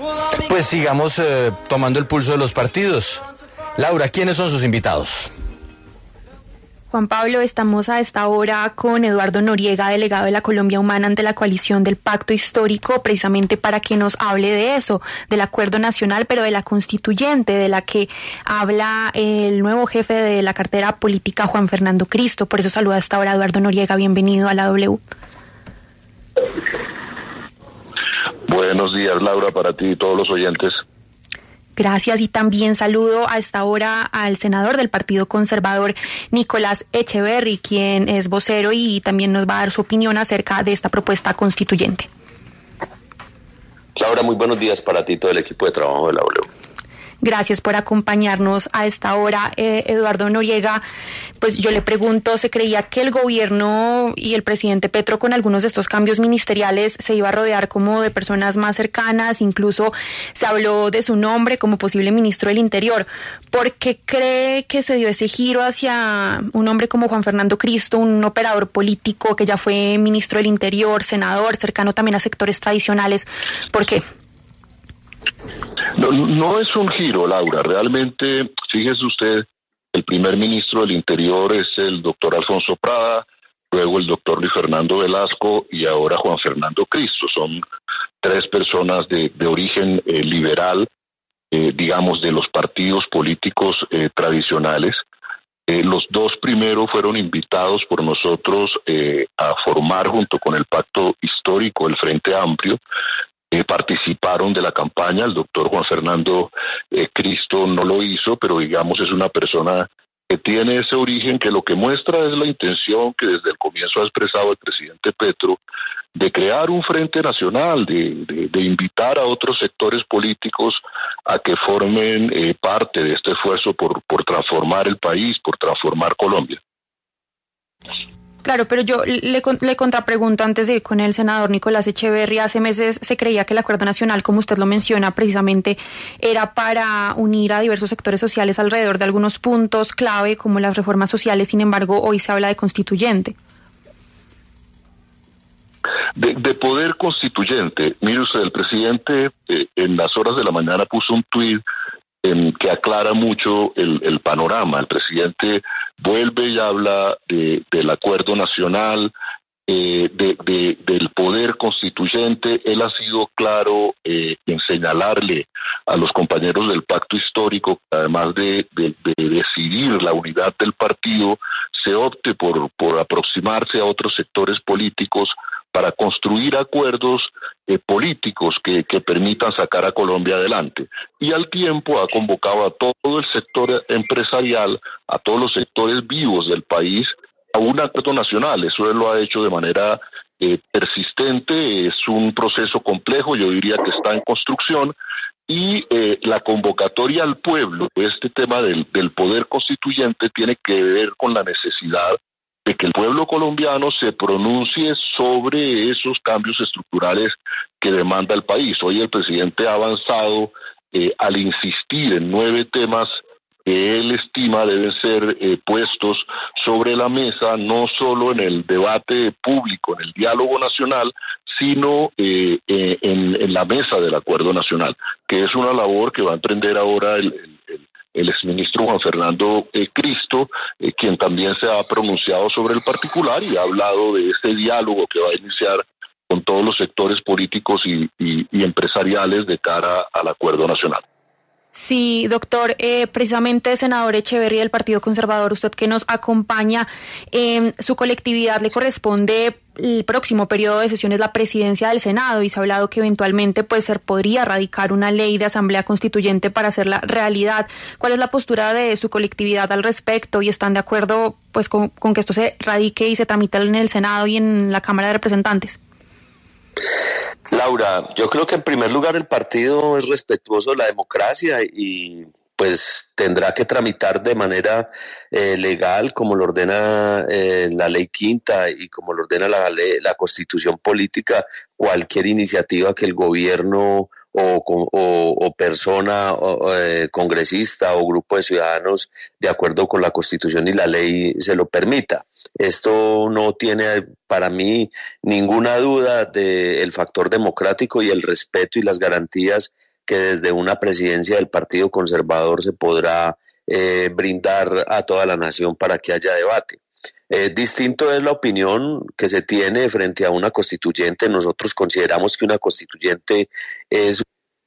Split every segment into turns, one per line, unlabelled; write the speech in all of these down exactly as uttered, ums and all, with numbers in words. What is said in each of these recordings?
Pues sigamos eh, tomando el pulso de los partidos. Laura, ¿quiénes son sus invitados?
Juan Pablo, estamos a esta hora con Eduardo Noriega, delegado de la Colombia Humana ante la coalición del Pacto Histórico, precisamente para que nos hable de eso, del acuerdo nacional, pero de la constituyente, de la que habla el nuevo jefe de la cartera política, Juan Fernando Cristo. Por eso saluda a esta hora Eduardo Noriega, bienvenido a la W.
Buenos días, Laura, para ti y todos los oyentes.
Gracias, y también saludo a esta hora al senador del Partido Conservador, Nicolás Echeverry, quien es vocero y también nos va a dar su opinión acerca de esta propuesta constituyente.
Laura, muy buenos días para ti y todo el equipo de trabajo de la W.
Gracias por acompañarnos a esta hora, eh, Eduardo Noriega. Pues yo le pregunto, ¿se creía que el gobierno y el presidente Petro con algunos de estos cambios ministeriales se iba a rodear como de personas más cercanas? Incluso se habló de su nombre como posible ministro del Interior. ¿Por qué cree que se dio ese giro hacia un hombre como Juan Fernando Cristo, un operador político que ya fue ministro del Interior, senador, cercano también a sectores tradicionales? ¿Por qué?
No, no es un giro, Laura. Realmente, fíjese usted, el primer ministro del Interior es el doctor Alfonso Prada, luego el doctor Luis Fernando Velasco y ahora Juan Fernando Cristo. Son tres personas de, de origen eh, liberal, eh, digamos, de los partidos políticos eh, tradicionales. Eh, los dos primeros fueron invitados por nosotros eh, a formar junto con el Pacto Histórico, el Frente Amplio. Eh, participaron de la campaña. El doctor Juan Fernando eh, Cristo no lo hizo, pero digamos es una persona que tiene ese origen, que lo que muestra es la intención que desde el comienzo ha expresado el presidente Petro de crear un frente nacional, de, de, de invitar a otros sectores políticos a que formen eh, parte de este esfuerzo por, por transformar el país, por transformar Colombia.
Claro, pero yo le, le contrapregunto antes de ir con el senador Nicolás Echeverry. Hace meses se creía que el acuerdo nacional, como usted lo menciona, precisamente era para unir a diversos sectores sociales alrededor de algunos puntos clave como las reformas sociales. Sin embargo, hoy se habla de constituyente.
De, de poder constituyente. Mire usted, el presidente eh, en las horas de la mañana puso un tuit en que aclara mucho el, el panorama. El presidente vuelve y habla de, del acuerdo nacional, eh, de, de, del poder constituyente. Él ha sido claro eh, en señalarle a los compañeros del Pacto Histórico, además de, de, de decidir la unidad del partido, se opte por, por aproximarse a otros sectores políticos para construir acuerdos eh, políticos que, que permitan sacar a Colombia adelante. Y al tiempo ha convocado a todo el sector empresarial, a todos los sectores vivos del país, a un acuerdo nacional. Eso él lo ha hecho de manera eh, persistente. Es un proceso complejo, yo diría que está en construcción, y eh, la convocatoria al pueblo, este tema del, del poder constituyente, tiene que ver con la necesidad de que el pueblo colombiano se pronuncie sobre esos cambios estructurales que demanda el país. Hoy el presidente ha avanzado eh, al insistir en nueve temas que él estima deben ser eh, puestos sobre la mesa, no solo en el debate público, en el diálogo nacional, sino eh, eh, en, en la mesa del acuerdo nacional, que es una labor que va a emprender ahora el, el, el el exministro Juan Fernando eh, Cristo, eh, quien también se ha pronunciado sobre el particular y ha hablado de este diálogo que va a iniciar con todos los sectores políticos y, y, y empresariales de cara al acuerdo nacional.
Sí, doctor, eh, precisamente senador Echeverry del Partido Conservador, usted que nos acompaña, eh, su colectividad le corresponde el próximo periodo de sesiones la presidencia del Senado y se ha hablado que eventualmente pues se podría radicar una ley de asamblea constituyente para hacerla realidad. ¿Cuál es la postura de su colectividad al respecto y están de acuerdo pues con, con que esto se radique y se tramite en el Senado y en la Cámara de Representantes?
Laura, yo creo que en primer lugar el partido es respetuoso de la democracia y pues tendrá que tramitar de manera eh, legal como lo ordena eh, la ley quinta y como lo ordena la, ley, la constitución política, cualquier iniciativa que el gobierno o, o, o persona o, eh, congresista o grupo de ciudadanos de acuerdo con la constitución y la ley se lo permita. Esto no tiene para mí ninguna duda del factor democrático y el respeto y las garantías que desde una presidencia del Partido Conservador se podrá eh, brindar a toda la nación para que haya debate. Eh, distinto es la opinión que se tiene frente a una constituyente. Nosotros consideramos que una constituyente es...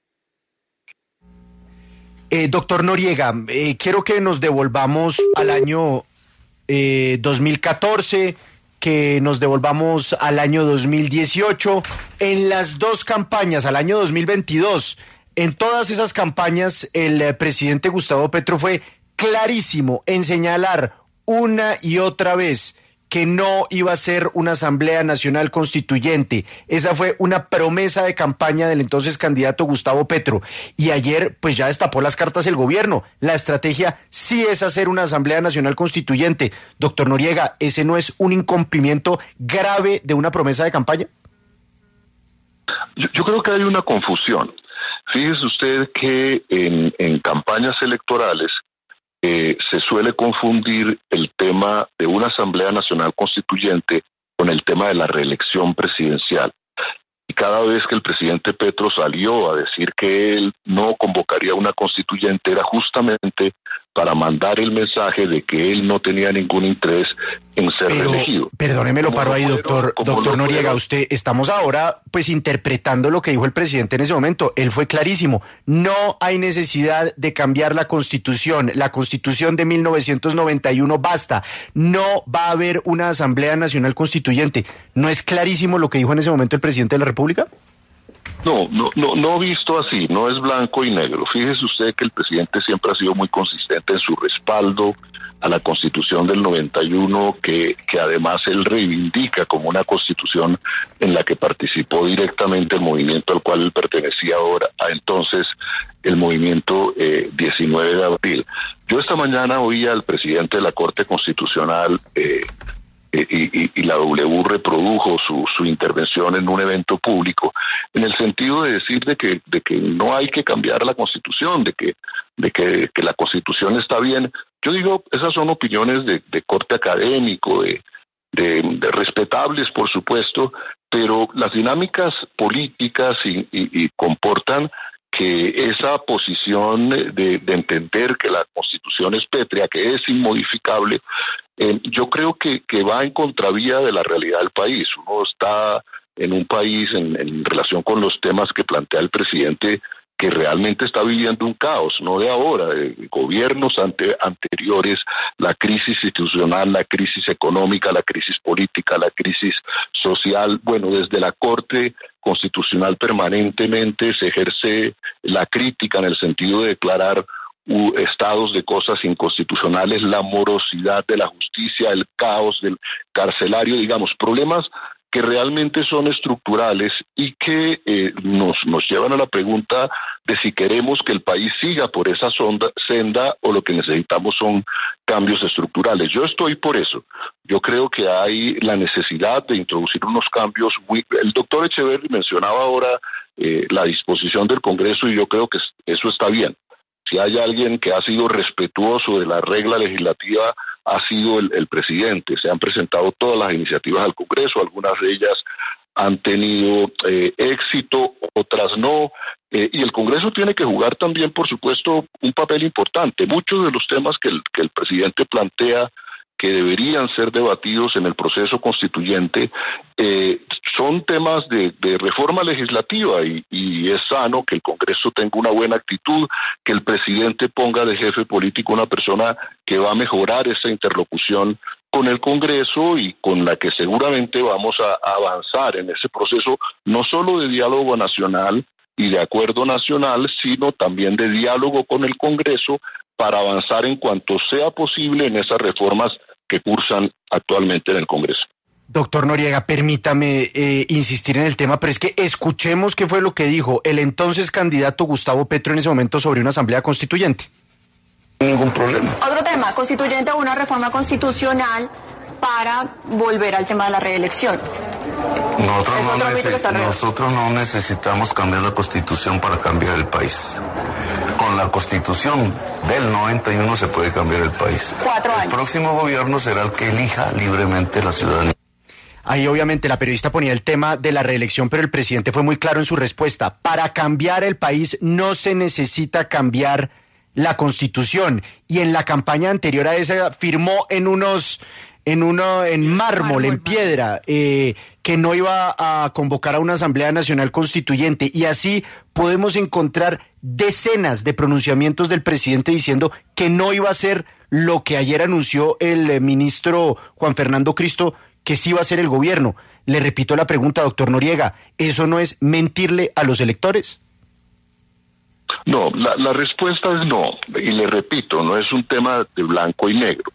Eh, doctor Noriega, eh, quiero que nos devolvamos al año eh, dos mil catorce, que nos devolvamos al año dos mil dieciocho, en las dos campañas, al año dos mil veintidós. En todas esas campañas, el eh, presidente Gustavo Petro fue clarísimo en señalar una y otra vez que no iba a ser una Asamblea Nacional Constituyente. Esa fue una promesa de campaña del entonces candidato Gustavo Petro. Y ayer, pues ya destapó las cartas el gobierno. La estrategia sí es hacer una Asamblea Nacional Constituyente. Doctor Noriega, ¿ese no es un incumplimiento grave de una promesa de campaña?
Yo, yo creo que hay una confusión. Fíjese usted que en, en campañas electorales Eh, se suele confundir el tema de una Asamblea Nacional Constituyente con el tema de la reelección presidencial. Y cada vez que el presidente Petro salió a decir que él no convocaría una constituyente era justamente para mandar el mensaje de que él no tenía ningún interés en ser
Pero,
reelegido.
Perdóneme, lo paro ahí, doctor, doctor Noriega. Usted, estamos ahora pues interpretando lo que dijo el presidente en ese momento. Él fue clarísimo. No hay necesidad de cambiar la Constitución. La Constitución de mil novecientos noventa y uno basta. No va a haber una Asamblea Nacional Constituyente. ¿No es clarísimo lo que dijo en ese momento el presidente de la República?
No, no, no, no visto así, no es blanco y negro. Fíjese usted que el presidente siempre ha sido muy consistente en su respaldo a la Constitución del noventa y uno, que, que además él reivindica como una Constitución en la que participó directamente el movimiento al cual él pertenecía ahora, a entonces el movimiento eh, diecinueve de abril. Yo esta mañana oía al presidente de la Corte Constitucional eh, Y, y, y la W reprodujo su, su intervención en un evento público en el sentido de decir de que, de que no hay que cambiar la Constitución, de que, de que, que la Constitución está bien. Yo digo, esas son opiniones de, de corte académico, de, de, de respetables, por supuesto, pero las dinámicas políticas y, y, y comportan que esa posición de, de entender que la Constitución es pétrea, que es inmodificable, eh, yo creo que, que va en contravía de la realidad del país. Uno está en un país, en, en relación con los temas que plantea el presidente, que realmente está viviendo un caos, no de ahora, de gobiernos ante, anteriores, la crisis institucional, la crisis económica, la crisis política, la crisis social. Bueno, desde la Corte Constitucional permanentemente se ejerce la crítica en el sentido de declarar uh, estados de cosas inconstitucionales, la morosidad de la justicia, el caos del carcelario, digamos, problemas que realmente son estructurales y que eh, nos, nos llevan a la pregunta de si queremos que el país siga por esa sonda, senda o lo que necesitamos son cambios estructurales. Yo estoy por eso. Yo creo que hay la necesidad de introducir unos cambios. Muy... El doctor Echeverri mencionaba ahora eh, la disposición del Congreso y yo creo que eso está bien. Si hay alguien que ha sido respetuoso de la regla legislativa, ha sido el, el presidente. Se han presentado todas las iniciativas al Congreso, algunas de ellas han tenido eh, éxito, otras no, eh, y el Congreso tiene que jugar también, por supuesto, un papel importante. Muchos de los temas que el, que el presidente plantea que deberían ser debatidos en el proceso constituyente, eh, son temas de, de reforma legislativa y, y es sano que el Congreso tenga una buena actitud, que el presidente ponga de jefe político una persona que va a mejorar esa interlocución con el Congreso y con la que seguramente vamos a, a avanzar en ese proceso, no solo de diálogo nacional y de acuerdo nacional, sino también de diálogo con el Congreso para avanzar en cuanto sea posible en esas reformas que cursan actualmente en el Congreso.
Doctor Noriega, permítame eh, insistir en el tema, pero es que escuchemos qué fue lo que dijo el entonces candidato Gustavo Petro en ese momento sobre una asamblea constituyente.
Ningún problema.
Otro tema, constituyente o una reforma constitucional para volver al tema de la reelección.
Nosotros no, neces- nosotros no necesitamos cambiar la Constitución para cambiar el país. Con la Constitución del noventa y uno se puede cambiar el país.
Cuatro años.
El próximo gobierno será el que elija libremente la ciudadanía.
ahí obviamente la periodista ponía el tema de la reelección, pero el presidente fue muy claro en su respuesta. Para cambiar el país no se necesita cambiar la Constitución. Y en la campaña anterior a esa firmó en unos... en uno en mármol, en piedra, eh, que no iba a convocar a una Asamblea Nacional Constituyente, y así podemos encontrar decenas de pronunciamientos del presidente diciendo que no iba a ser lo que ayer anunció el eh, ministro Juan Fernando Cristo, que sí iba a ser el gobierno. Le repito la pregunta, doctor Noriega, ¿eso no es mentirle a los electores?
No, la, la respuesta es no, y le repito, no es un tema de blanco y negro.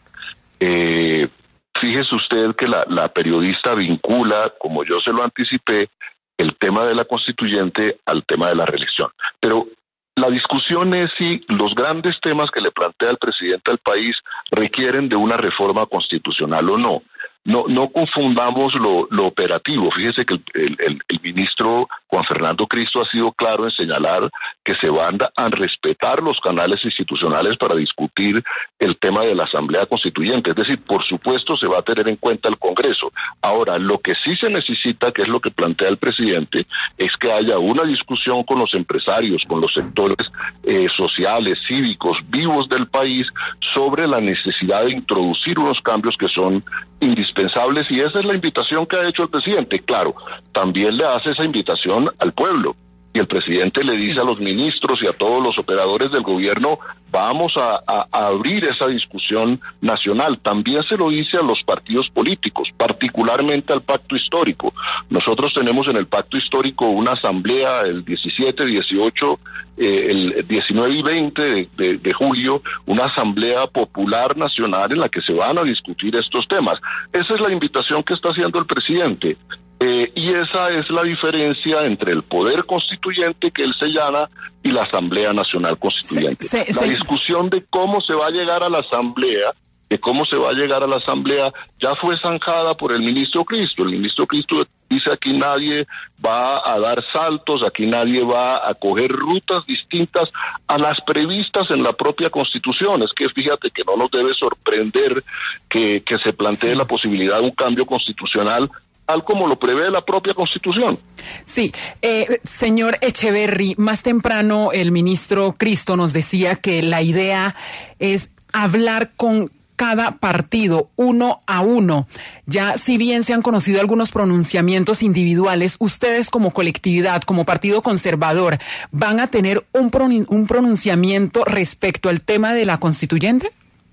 Eh... Fíjese usted que la, la periodista vincula, como yo se lo anticipé, el tema de la constituyente al tema de la reelección. Pero la discusión es si los grandes temas que le plantea el presidente al país requieren de una reforma constitucional o no. No, no confundamos lo, lo operativo. Fíjese que el, el, el ministro Juan Fernando Cristo ha sido claro en señalar que se van a respetar los canales institucionales para discutir el tema de la Asamblea Constituyente. Es decir, por supuesto se va a tener en cuenta el Congreso. Ahora, lo que sí se necesita, que es lo que plantea el presidente, es que haya una discusión con los empresarios, con los sectores eh, sociales, cívicos, vivos del país, sobre la necesidad de introducir unos cambios que son indispensables, y esa es la invitación que ha hecho el presidente. Claro, también le hace esa invitación al pueblo, y el presidente le dice sí. a los ministros y a todos los operadores del gobierno, vamos a, a, a abrir esa discusión nacional. También se lo dice a los partidos políticos, particularmente al pacto histórico. Nosotros tenemos en el pacto histórico una asamblea el diecisiete, dieciocho, eh, el diecinueve y veinte de, de, de julio, una asamblea popular nacional en la que se van a discutir estos temas. Esa es la invitación que está haciendo el presidente. Eh, y esa es la diferencia entre el poder constituyente, que él señala, y la Asamblea Nacional Constituyente. Se, se, la se... discusión de cómo se va a llegar a la Asamblea, de cómo se va a llegar a la Asamblea, ya fue zanjada por el ministro Cristo. El ministro Cristo dice: aquí nadie va a dar saltos, aquí nadie va a coger rutas distintas a las previstas en la propia Constitución. Es que fíjate que no nos debe sorprender que, que se plantee sí. la posibilidad de un cambio constitucional, tal como lo prevé la propia Constitución.
Sí, eh, señor Echeverry, más temprano el ministro Cristo nos decía que la idea es hablar con cada partido, uno a uno. Ya, si bien se han conocido algunos pronunciamientos individuales, ustedes como colectividad, como Partido Conservador, ¿van a tener un, pronun- un pronunciamiento respecto al tema de la constituyente?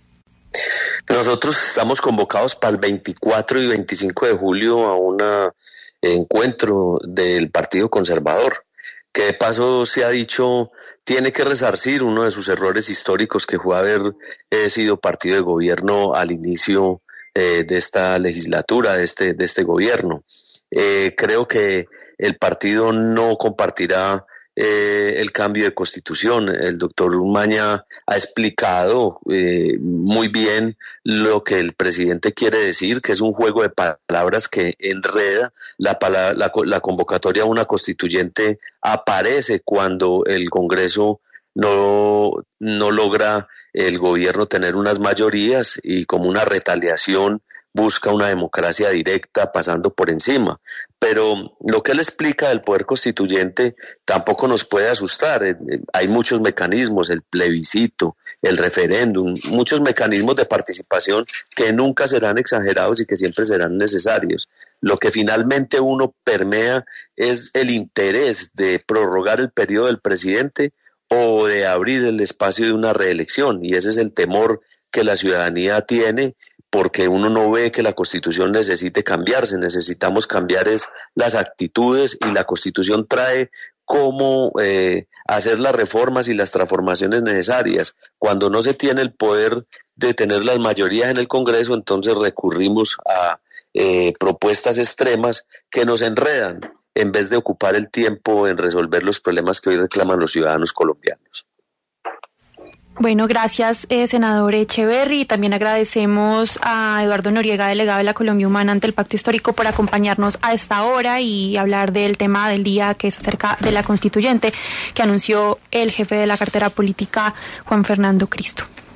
Nosotros estamos convocados para el veinticuatro y veinticinco de julio a un encuentro del Partido Conservador, que de paso se ha dicho tiene que resarcir uno de sus errores históricos, que fue haber eh, sido partido de gobierno al inicio eh, de esta legislatura, de este, de este gobierno. Eh, creo que el partido no compartirá Eh, el cambio de constitución. El doctor Umaña ha explicado eh, muy bien lo que el presidente quiere decir, que es un juego de palabras que enreda. La, palabra, la, la convocatoria a una constituyente aparece cuando el Congreso no, no logra el gobierno tener unas mayorías, y como una retaliación busca una democracia directa pasando por encima. Pero lo que él explica del poder constituyente tampoco nos puede asustar. Hay muchos mecanismos, el plebiscito, el referéndum, muchos mecanismos de participación que nunca serán exagerados y que siempre serán necesarios. Lo que finalmente uno permea es el interés de prorrogar el periodo del presidente o de abrir el espacio de una reelección, y ese es el temor que la ciudadanía tiene, porque uno no ve que la Constitución necesite cambiarse. Necesitamos cambiar es las actitudes, y la Constitución trae cómo eh, hacer las reformas y las transformaciones necesarias. Cuando no se tiene el poder de tener las mayorías en el Congreso, entonces recurrimos a eh, propuestas extremas que nos enredan, en vez de ocupar el tiempo en resolver los problemas que hoy reclaman los ciudadanos colombianos.
Bueno, gracias, eh, senador Echeverry. También agradecemos a Eduardo Noriega, delegado de la Colombia Humana ante el Pacto Histórico, por acompañarnos a esta hora y hablar del tema del día, que es acerca de la constituyente que anunció el jefe de la cartera política, Juan Fernando Cristo.